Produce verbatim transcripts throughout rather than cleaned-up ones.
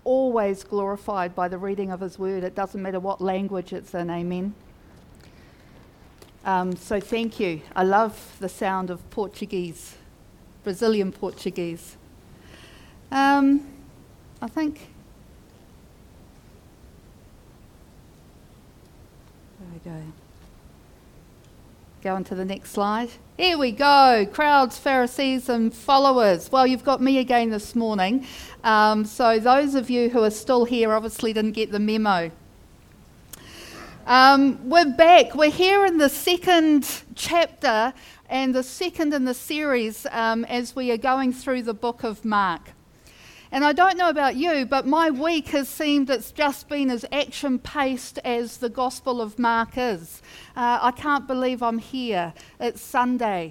always glorified by the reading of his word. It doesn't matter what language it's in, amen. Um, so thank you. I love the sound of Portuguese, Brazilian Portuguese. Um, I think... There we go. Go on to the next slide. Here we go. Crowds, Pharisees and followers. Well, you've got me again this morning. Um, so those of you who are still here obviously didn't get the memo. Um, we're back. We're here in the second chapter and the second in the series um, as we are going through the book of Mark. And I don't know about you, but my week has seemed it's just been as action-paced as the Gospel of Mark is. Uh, I can't believe I'm here. It's Sunday.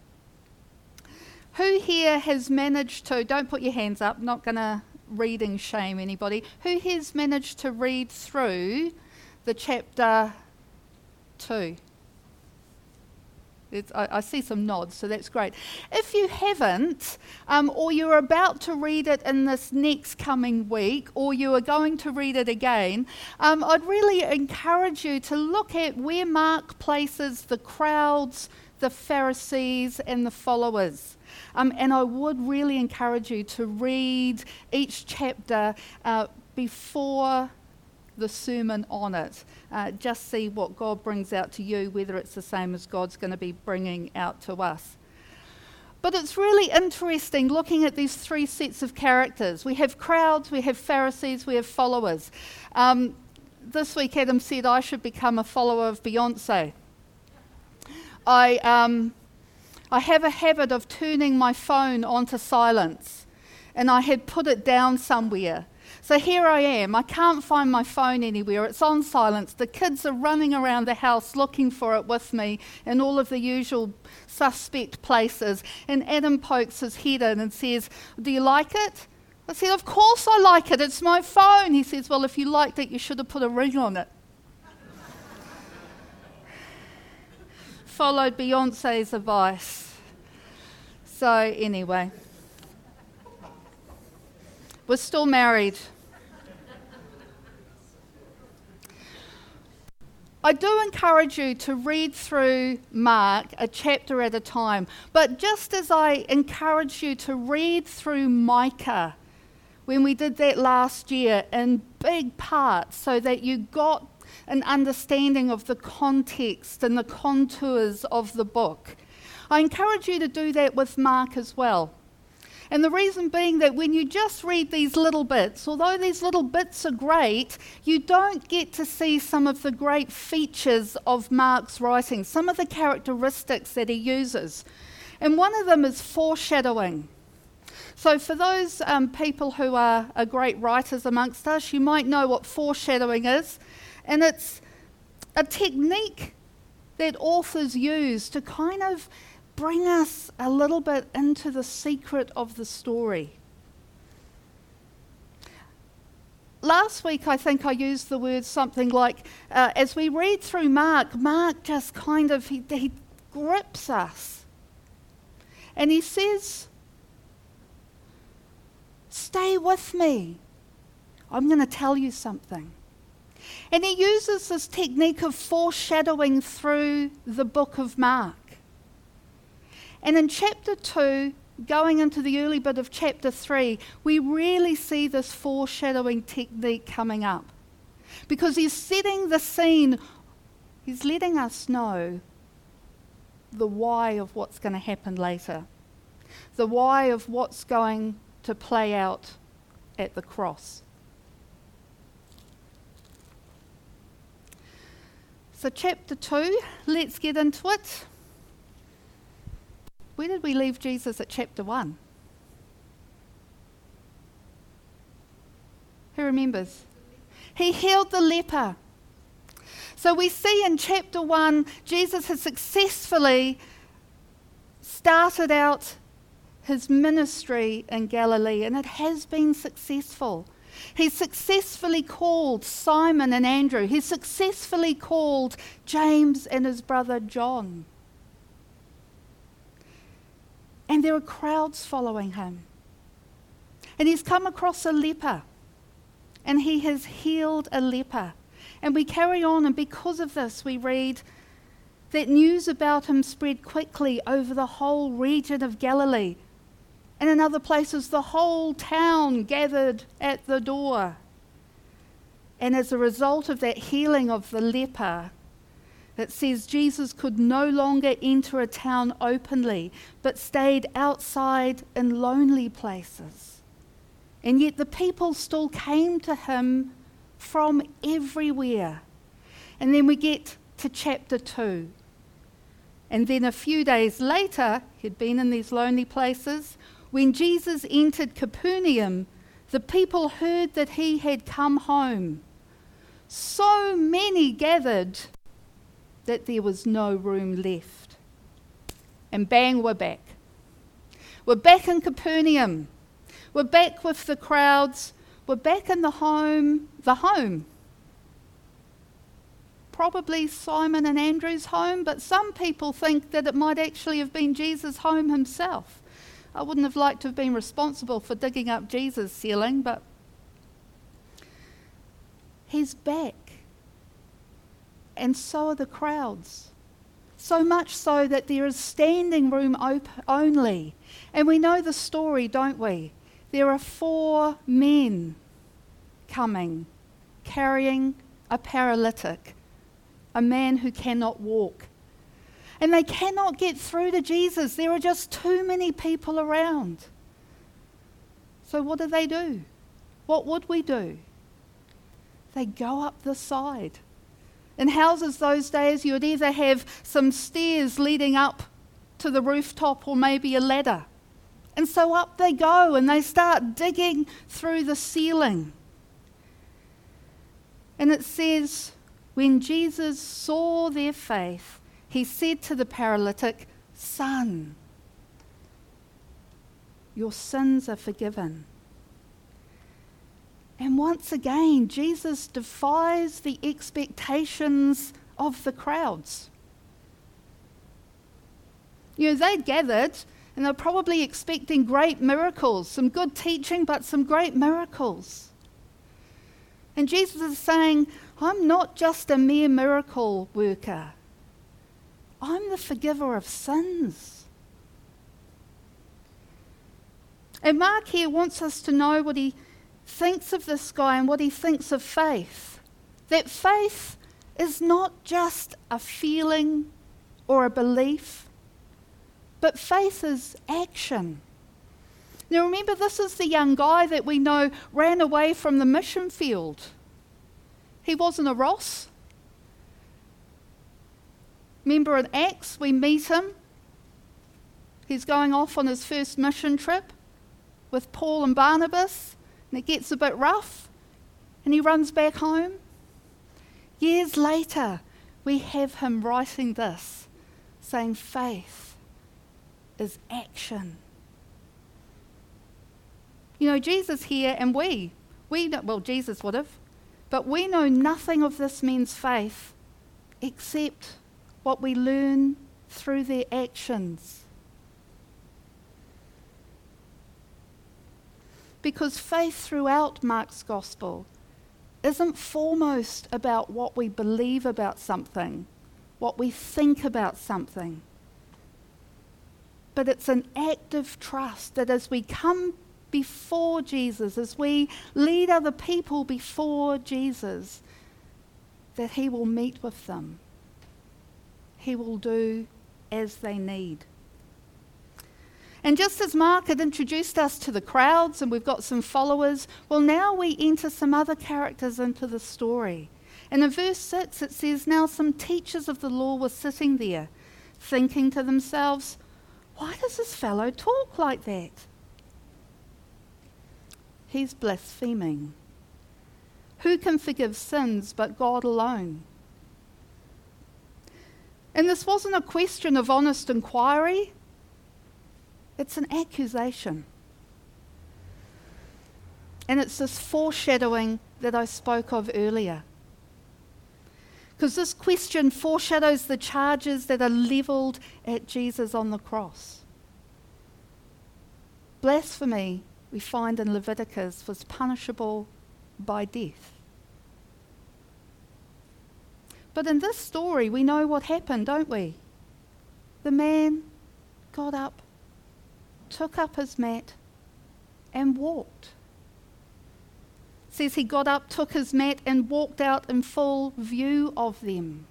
Who here has managed to, don't put your hands up, not going to reading shame anybody, who has managed to read through the chapter two? It's, I, I see some nods, so that's great. If you haven't, um, or you're about to read it in this next coming week, or you are going to read it again, um, I'd really encourage you to look at where Mark places the crowds, the Pharisees, and the followers. Um, and I would really encourage you to read each chapter uh, before the sermon on it. Uh, just see what God brings out to you, whether it's the same as God's going to be bringing out to us. But it's really interesting looking at these three sets of characters. We have crowds, we have Pharisees, we have followers. Um, this week Adam said I should become a follower of Beyonce. I, um, I have a habit of turning my phone onto silence, and I had put it down somewhere. So here I am, I can't find my phone anywhere, it's on silence, the kids are running around the house looking for it with me in all of the usual suspect places, and Adam pokes his head in and says, "Do you like it?" I said, "Of course I like it, it's my phone." He says, "Well, if you liked it, you should have put a ring on it." Followed Beyonce's advice. So anyway, we're still married. I do encourage you to read through Mark a chapter at a time, but just as I encourage you to read through Micah, when we did that last year in big parts, so that you got an understanding of the context and the contours of the book, I encourage you to do that with Mark as well. And the reason being that when you just read these little bits, although these little bits are great, you don't get to see some of the great features of Mark's writing, some of the characteristics that he uses. And one of them is foreshadowing. So for those um, people who are, are great writers amongst us, you might know what foreshadowing is. And it's a technique that authors use to kind of bring us a little bit into the secret of the story. Last week, I think I used the word something like, uh, as we read through Mark, Mark just kind of, he, he grips us. And he says, "Stay with me. I'm going to tell you something." And he uses this technique of foreshadowing through the book of Mark. And in chapter two, going into the early bit of chapter three, we really see this foreshadowing technique coming up. Because he's setting the scene, he's letting us know the why of what's going to happen later. The why of what's going to play out at the cross. So chapter two, let's get into it. Where did we leave Jesus at chapter one? Who remembers? He healed the leper. So we see in chapter one, Jesus has successfully started out his ministry in Galilee, and it has been successful. He's successfully called Simon and Andrew. He's successfully called James and his brother John. And there are crowds following him. And he's come across a leper. and he has healed a leper. And we carry on, and because of this we read that news about him spread quickly over the whole region of Galilee. And in other places, the whole town gathered at the door. And as a result of that healing of the leper, it says Jesus could no longer enter a town openly, but stayed outside in lonely places. And yet the people still came to him from everywhere. And then we get to chapter two. And then a few days later, he'd been in these lonely places. When Jesus entered Capernaum, the people heard that he had come home. So many gathered that there was no room left. And bang, we're back. We're back in Capernaum. We're back with the crowds. We're back in the home, the home. Probably Simon and Andrew's home, but some people think that it might actually have been Jesus' home himself. I wouldn't have liked to have been responsible for digging up Jesus' ceiling, but he's back. And so are the crowds. So much so that there is standing room op- only. And we know the story, don't we? There are four men coming, carrying a paralytic, a man who cannot walk. And they cannot get through to Jesus. There are just too many people around. So what do they do? What would we do? They go up the side. In houses those days, you would either have some stairs leading up to the rooftop or maybe a ladder. And so up they go and they start digging through the ceiling. And it says, when Jesus saw their faith, he said to the paralytic, "Son, your sins are forgiven." And once again, Jesus defies the expectations of the crowds. You know, they'd gathered and they're probably expecting great miracles, some good teaching, but some great miracles. And Jesus is saying, I'm not just a mere miracle worker. I'm the forgiver of sins. And Mark here wants us to know what he thinks of this guy and what he thinks of faith. That faith is not just a feeling or a belief, but faith is action. Now remember, this is the young guy that we know ran away from the mission field. He wasn't a Ross. Remember in Acts, we meet him. He's going off on his first mission trip with Paul and Barnabas, and it gets a bit rough, and he runs back home. Years later, we have him writing this, saying faith is action. You know, Jesus here, and we, we know, well, Jesus would have, but we know nothing of this man's faith except what we learn through their actions. Because faith throughout Mark's gospel isn't foremost about what we believe about something, what we think about something, but it's an active trust that as we come before Jesus, as we lead other people before Jesus, that he will meet with them. He will do as they need. And just as Mark had introduced us to the crowds and we've got some followers, well, now we enter some other characters into the story. And in verse six it says, now some teachers of the law were sitting there, thinking to themselves, why does this fellow talk like that? He's blaspheming. Who can forgive sins but God alone? And this wasn't a question of honest inquiry. It's an accusation. And it's this foreshadowing that I spoke of earlier. Because this question foreshadows the charges that are levelled at Jesus on the cross. Blasphemy, we find in Leviticus, was punishable by death. But in this story, we know what happened, don't we? The man got up, took up his mat, and walked. It says he got up, took his mat, and walked out in full view of them.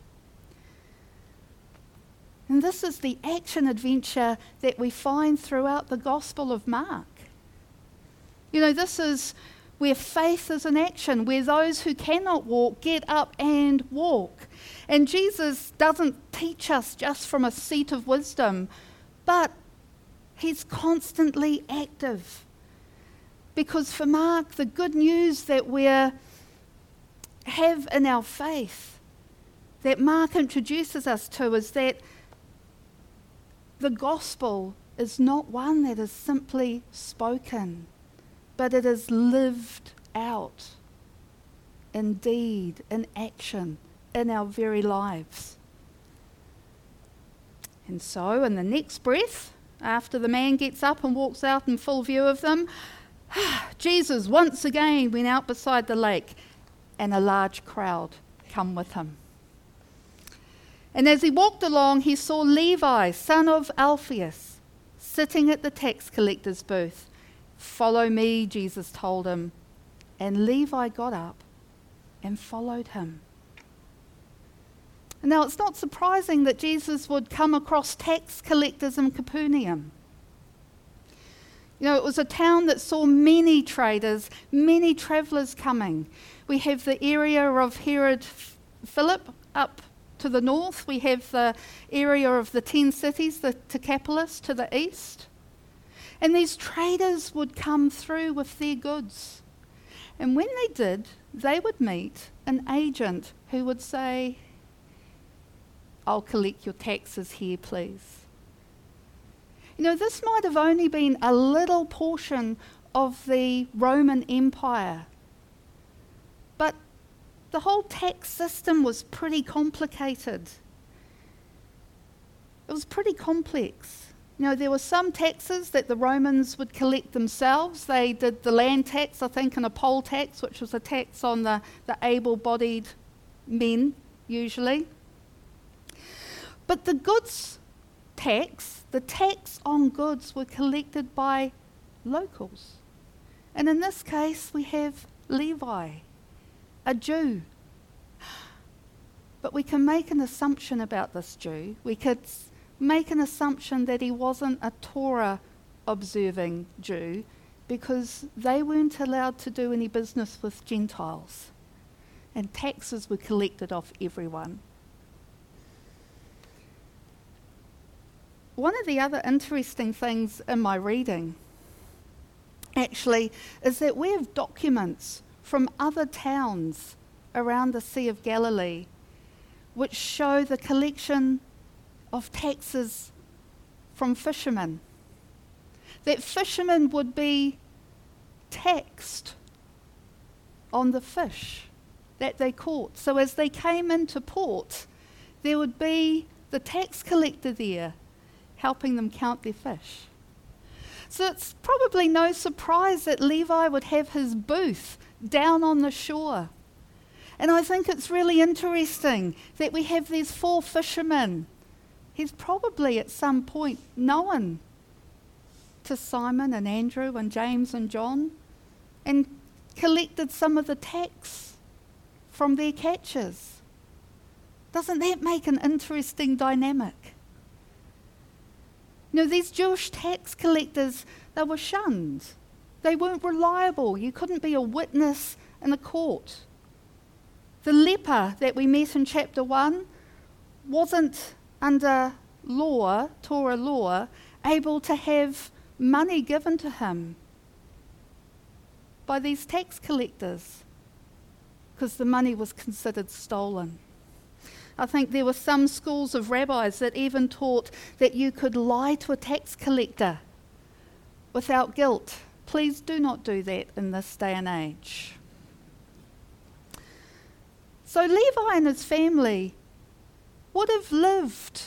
And this is the action adventure that we find throughout the Gospel of Mark. You know, this is where faith is in action, where those who cannot walk get up and walk. And Jesus doesn't teach us just from a seat of wisdom, but he's constantly active. Because for Mark, the good news that we have in our faith, that Mark introduces us to, is that the gospel is not one that is simply spoken, but it is lived out in deed, in action, in our very lives. And so, in the next breath, after the man gets up and walks out in full view of them, Jesus once again went out beside the lake, and a large crowd come with him. And as he walked along, he saw Levi, son of Alphaeus, sitting at the tax collector's booth. "Follow me," Jesus told him. And Levi got up and followed him. Now, it's not surprising that Jesus would come across tax collectors in Capernaum. You know, it was a town that saw many traders, many travellers coming. We have the area of Herod Philip up to the north. We have the area of the ten cities, the Decapolis, to the east. And these traders would come through with their goods. And when they did, they would meet an agent who would say, "I'll collect your taxes here, please." You know, this might have only been a little portion of the Roman Empire, but the whole tax system was pretty complicated. It was pretty complex. You know, there were some taxes that the Romans would collect themselves. They did the land tax, I think, and a poll tax, which was a tax on the, the able-bodied men, usually. But the goods tax, the tax on goods, were collected by locals. And in this case, we have Levi, a Jew. But we can make an assumption about this Jew. We could make an assumption that he wasn't a Torah-observing Jew, because they weren't allowed to do any business with Gentiles, and taxes were collected off everyone. One of the other interesting things in my reading, actually, is that we have documents from other towns around the Sea of Galilee which show the collection of taxes from fishermen. That fishermen would be taxed on the fish that they caught. So as they came into port, there would be the tax collector there helping them count their fish. So it's probably no surprise that Levi would have his booth down on the shore. And I think it's really interesting that we have these four fishermen. He's probably at some point known to Simon and Andrew and James and John, and collected some of the tax from their catches. Doesn't that make an interesting dynamic? You know, these Jewish tax collectors, they were shunned. They weren't reliable. You couldn't be a witness in a court. The leper that we met in chapter one wasn't under law, Torah law, able to have money given to him by these tax collectors, because the money was considered stolen. I think there were some schools of rabbis that even taught that you could lie to a tax collector without guilt. Please do not do that in this day and age. So Levi and his family would have lived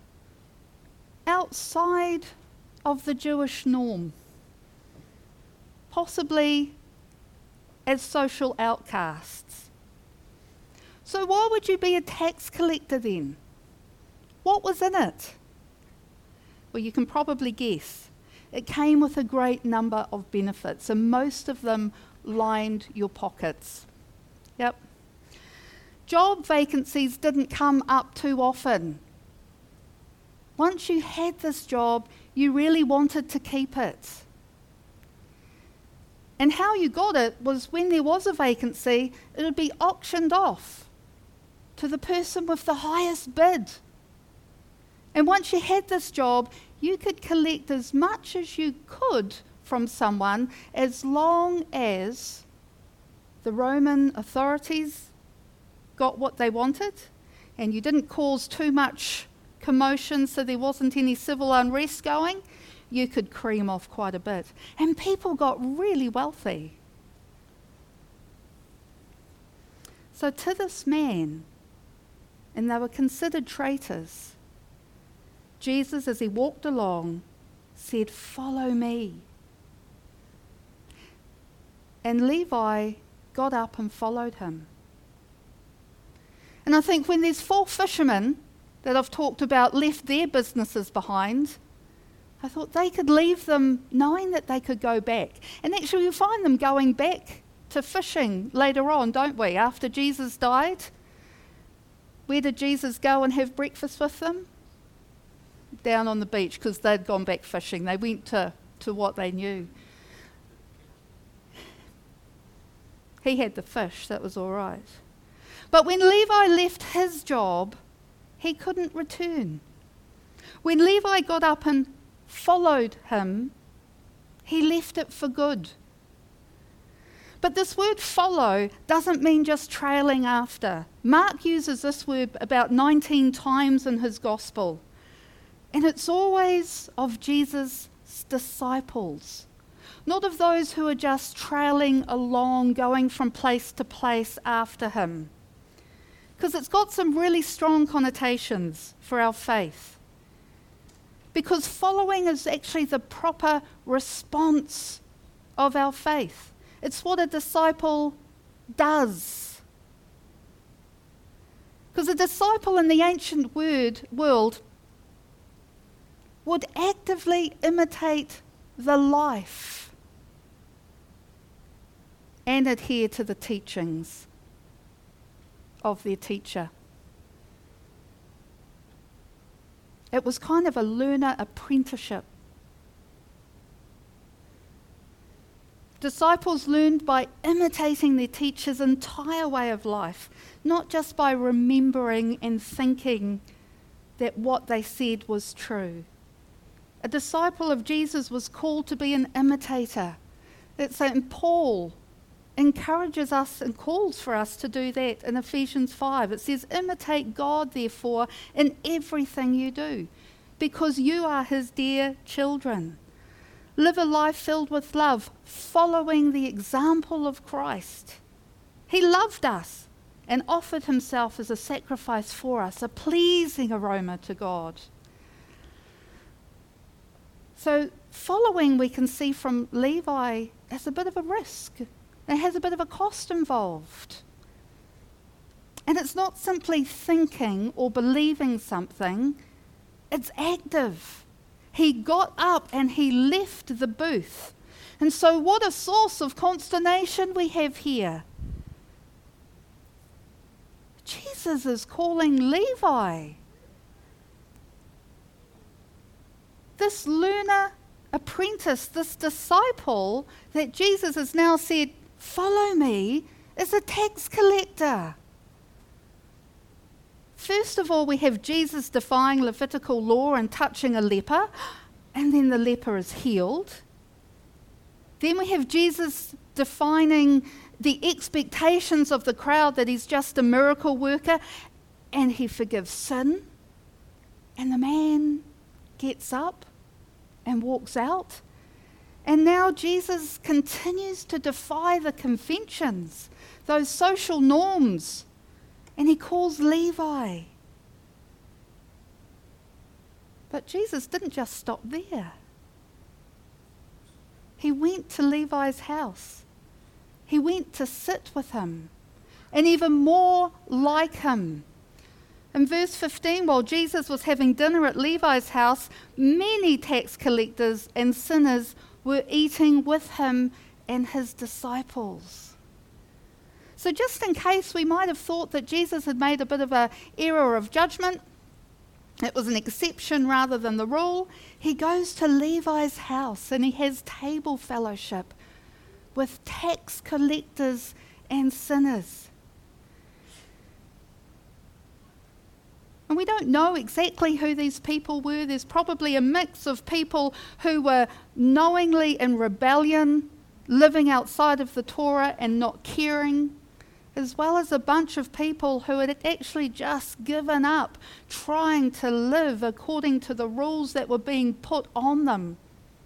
outside of the Jewish norm, possibly as social outcasts. So why would you be a tax collector then? What was in it? Well, you can probably guess. It came with a great number of benefits, and most of them lined your pockets. Yep. Job vacancies didn't come up too often. Once you had this job, you really wanted to keep it. And how you got it was when there was a vacancy, it would be auctioned off to the person with the highest bid. And once you had this job, you could collect as much as you could from someone as long as the Roman authorities got what they wanted and you didn't cause too much commotion so there wasn't any civil unrest going. You could cream off quite a bit. And people got really wealthy. So to this man, and they were considered traitors, Jesus, as he walked along, said, "Follow me." And Levi got up and followed him. And I think when there's four fishermen that I've talked about left their businesses behind, I thought they could leave them knowing that they could go back. And actually you find them going back to fishing later on, don't we? After Jesus died, where did Jesus go and have breakfast with them? Down on the beach, because they'd gone back fishing. They went to, to what they knew. He had the fish, that was all right. But when Levi left his job, he couldn't return. When Levi got up and followed him, he left it for good. But this word follow doesn't mean just trailing after. Mark uses this word about nineteen times in his gospel. And it's always of Jesus' disciples, not of those who are just trailing along, going from place to place after him. Because it's got some really strong connotations for our faith. Because following is actually the proper response of our faith. It's what a disciple does. Because a disciple in the ancient word, world would actively imitate the life and adhere to the teachings of their teacher. It was kind of a learner apprenticeship. Disciples learned by imitating their teacher's entire way of life, not just by remembering and thinking that what they said was true. A disciple of Jesus was called to be an imitator. That's Saint Paul encourages us and calls for us to do that in Ephesians five. It says, "Imitate God, therefore, in everything you do, because you are his dear children. Live a life filled with love, following the example of Christ. He loved us and offered himself as a sacrifice for us, a pleasing aroma to God." So following, we can see from Levi, has a bit of a risk. It has a bit of a cost involved. And it's not simply thinking or believing something, it's active. He got up and he left the booth. And so what a source of consternation we have here. Jesus is calling Levi. This learner apprentice, this disciple that Jesus has now said, "Follow me," is a tax collector. First of all, we have Jesus defying Levitical law and touching a leper, and then the leper is healed. Then we have Jesus defining the expectations of the crowd that he's just a miracle worker, and he forgives sin, and the man gets up and walks out. And now Jesus continues to defy the conventions, those social norms, and he calls Levi. But Jesus didn't just stop there. He went to Levi's house He went to sit with him, and even more like him. In verse fifteen, while Jesus was having dinner at Levi's house, many tax collectors and sinners were eating with him and his disciples. So just in case we might have thought that Jesus had made a bit of an error of judgment, it was an exception rather than the rule, he goes to Levi's house and he has table fellowship with tax collectors and sinners. And we don't know exactly who these people were. There's probably a mix of people who were knowingly in rebellion, living outside of the Torah and not caring, as well as a bunch of people who had actually just given up trying to live according to the rules that were being put on them.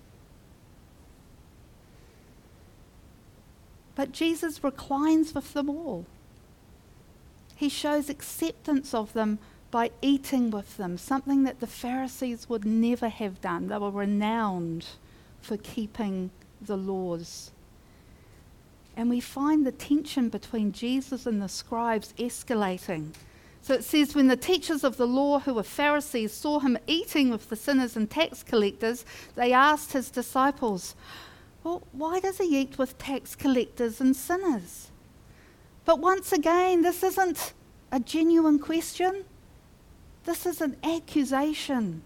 But Jesus reclines with them all. He shows acceptance of them by eating with them, something that the Pharisees would never have done. They were renowned for keeping the laws. And we find the tension between Jesus and the scribes escalating. So it says, when the teachers of the law who were Pharisees saw him eating with the sinners and tax collectors, they asked his disciples, well, why does he eat with tax collectors and sinners? But once again, this isn't a genuine question. This is an accusation.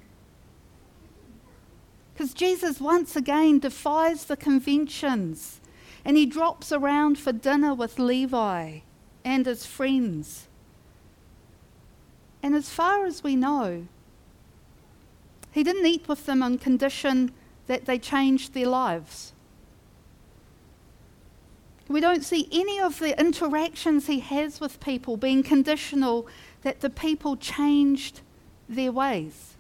Because Jesus once again defies the conventions and he drops around for dinner with Levi and his friends. And as far as we know, he didn't eat with them on condition that they changed their lives. We don't see any of the interactions he has with people being conditional that the people changed their ways.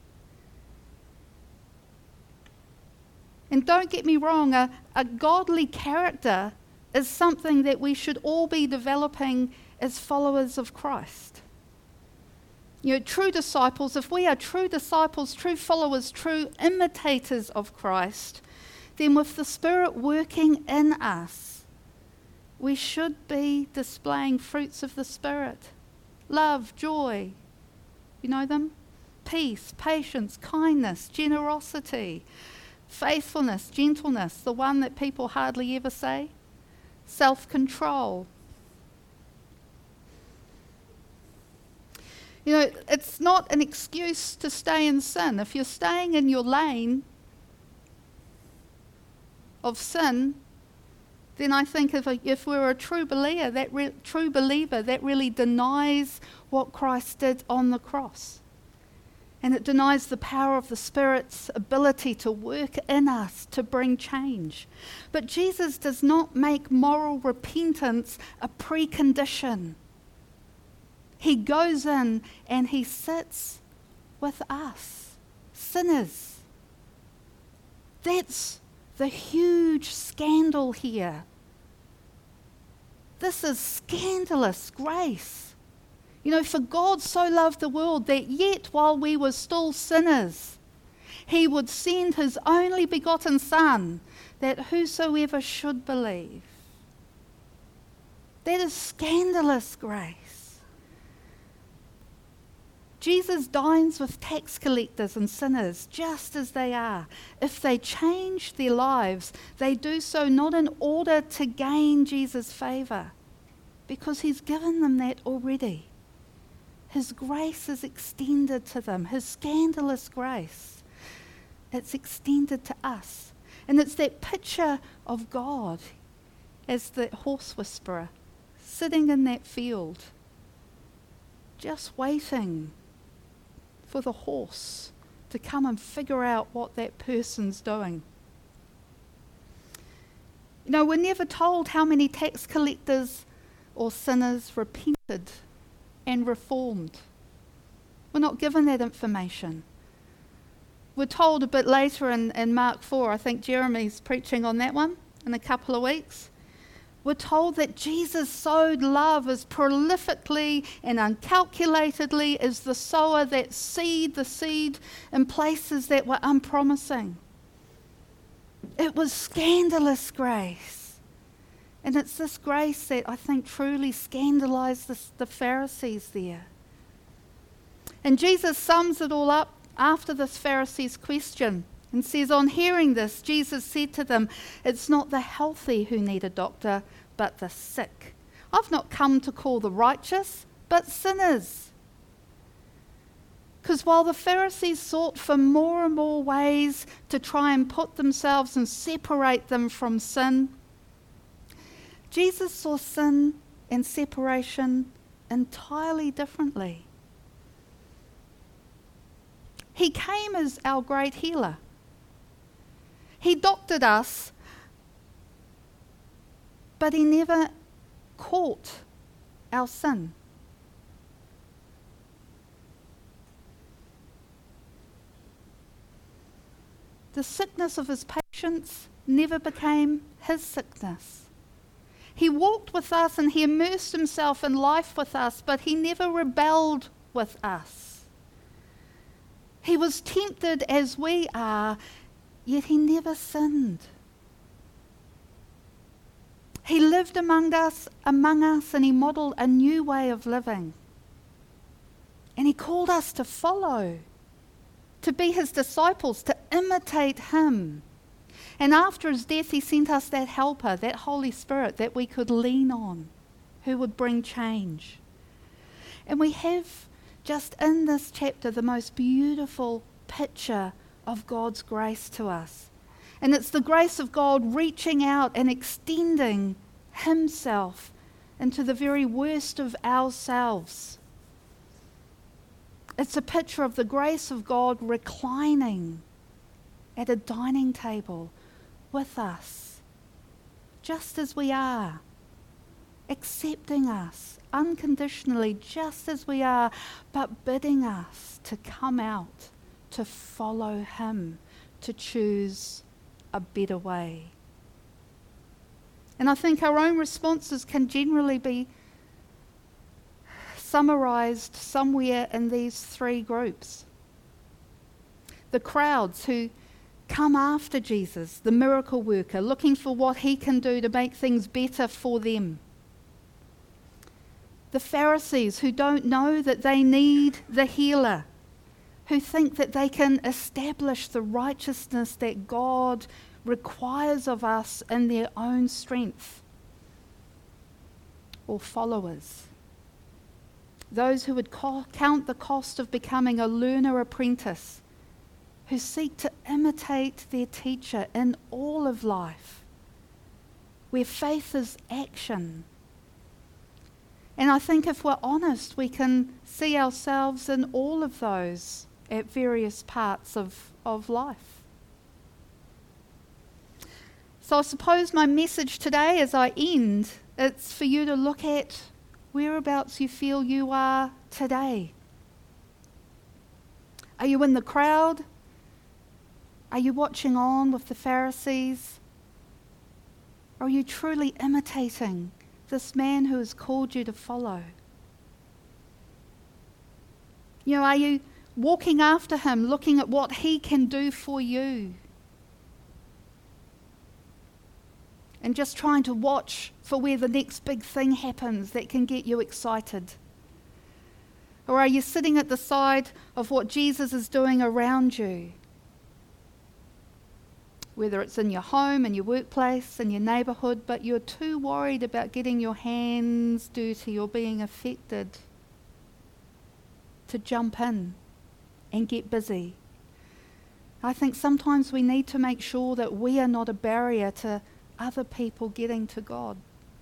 And don't get me wrong, a, a godly character is something that we should all be developing as followers of Christ. You know, true disciples, if we are true disciples, true followers, true imitators of Christ, then with the Spirit working in us, we should be displaying fruits of the Spirit. Love, joy, you know them? Peace, patience, kindness, generosity, faithfulness, gentleness, the one that people hardly ever say, self-control. You know, it's not an excuse to stay in sin. If you're staying in your lane of sin, then I think if, a, if we're a true believer, that re, true believer, that really denies what Christ did on the cross. And it denies the power of the Spirit's ability to work in us to bring change. But Jesus does not make moral repentance a precondition. He goes in and he sits with us, sinners. That's the huge scandal here. This is scandalous grace. You know, for God so loved the world that yet while we were still sinners, he would send his only begotten Son, that whosoever should believe. That is scandalous grace. Jesus dines with tax collectors and sinners just as they are. If they change their lives, they do so not in order to gain Jesus' favour, because he's given them that already. His grace is extended to them, his scandalous grace. It's extended to us. And it's that picture of God as the horse whisperer, sitting in that field, just waiting for the horse to come and figure out what that person's doing. You know, we're never told how many tax collectors or sinners repented and reformed. We're not given that information. We're told a bit later in, in Mark four, I think Jeremy's preaching on that one in a couple of weeks. We're told that Jesus sowed love as prolifically and uncalculatedly as the sower that seed the seed in places that were unpromising. It was scandalous grace. And it's this grace that I think truly scandalized the, the Pharisees there. And Jesus sums it all up after this Pharisee's question and says, on hearing this, Jesus said to them, it's not the healthy who need a doctor, but the sick. I've not come to call the righteous, but sinners. Because while the Pharisees sought for more and more ways to try and put themselves and separate them from sin, Jesus saw sin and separation entirely differently. He came as our great healer. He doctored us, but he never caught our sin. The sickness of his patients never became his sickness. He walked with us and he immersed himself in life with us, but he never rebelled with us. He was tempted as we are, yet he never sinned. He lived among us, among us, and he modeled a new way of living. And he called us to follow, to be his disciples, to imitate him. And after his death, he sent us that helper, that Holy Spirit that we could lean on, who would bring change. And we have just in this chapter the most beautiful picture of God's grace to us. And it's the grace of God reaching out and extending himself into the very worst of ourselves. It's a picture of the grace of God reclining at a dining table with us, just as we are, accepting us unconditionally just as we are, but bidding us to come out, to follow him, to choose a better way. And I think our own responses can generally be summarized somewhere in these three groups. The crowds who come after Jesus, the miracle worker, looking for what he can do to make things better for them. The Pharisees who don't know that they need the healer, who think that they can establish the righteousness that God requires of us in their own strength. Or followers. Those who would co- count the cost of becoming a learner apprentice, who seek to imitate their teacher in all of life, where faith is action. And I think if we're honest, we can see ourselves in all of those at various parts of, of life. So I suppose my message today as I end, it's for you to look at whereabouts you feel you are today. Are you in the crowd? Are you watching on with the Pharisees? Are you truly imitating this man who has called you to follow? You know, are you walking after him, looking at what he can do for you? And just trying to watch for where the next big thing happens that can get you excited? Or are you sitting at the side of what Jesus is doing around you? Whether it's in your home, in your workplace, in your neighbourhood, but you're too worried about getting your hands dirty or being affected to jump in and get busy. I think sometimes we need to make sure that we are not a barrier to other people getting to God.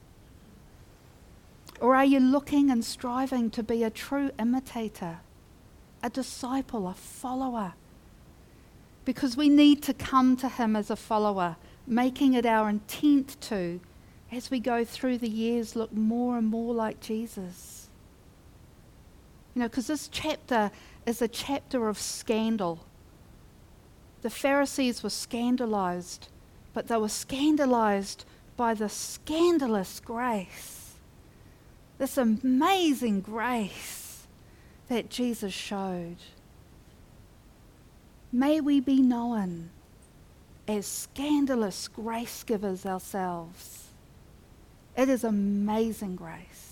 Or are you looking and striving to be a true imitator, a disciple, a follower? Because we need to come to him as a follower, making it our intent to, as we go through the years, look more and more like Jesus. You know, because this chapter is a chapter of scandal. The Pharisees were scandalized, but they were scandalized by the scandalous grace, this amazing grace that Jesus showed. May we be known as scandalous grace givers ourselves. It is amazing grace.